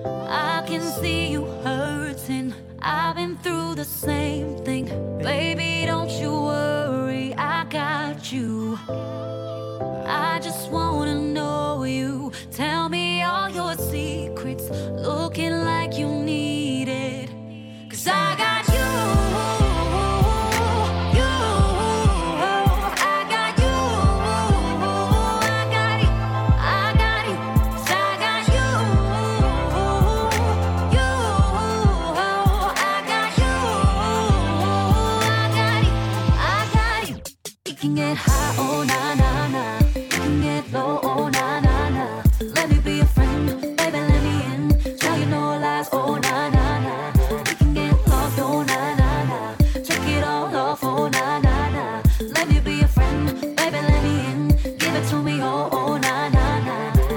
I can see you hurting. I've been through the same thing. Baby, don't you worry, I got you. I just wanna know you. Tell me all your secrets, looking like you need it. 'Cause I got you. We can get high, oh na na na. We can get low, oh na na na. Let me be a friend, baby, let me in. Tell you no lies, oh na na na. We can get lost, oh na na na. Check it all off, oh na na na. Let me be a friend, baby, let me in. Give it to me, oh oh na na na.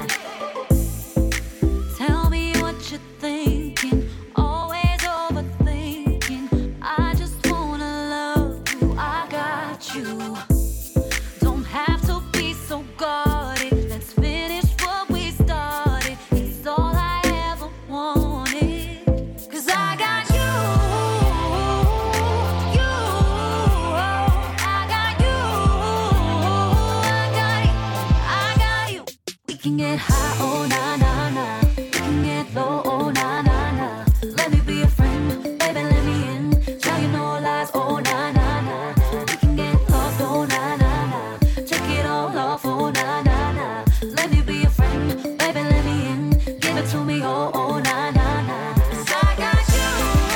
Tell me what you're thinking, always overthinking. I just wanna love you, I got you. We can get high, oh na na na. We can get low, oh na na na. Let me be a friend, baby, let me in. Tell you no lies, oh na na na. We can get lost, oh na na na. Check it all off, oh na na na. Let me be a friend, baby, let me in. Give it to me, oh oh na na na. 'Cause I got you.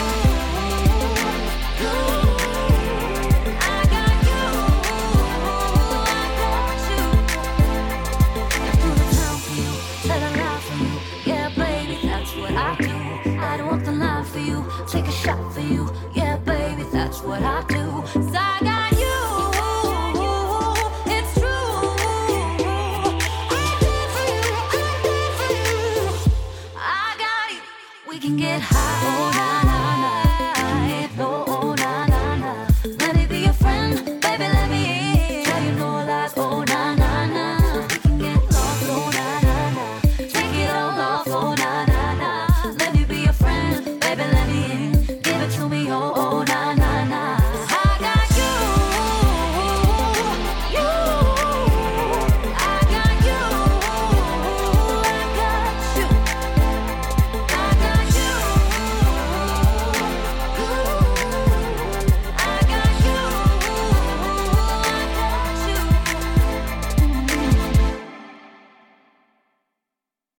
I got you. I got you. Said I lie for you, yeah, baby, that's what I do. I don't want the line for you, take a shot for you, yeah, baby, that's what I do. 'Cause I got you, it's true. I did for you, I did for you. I got you. We can get high.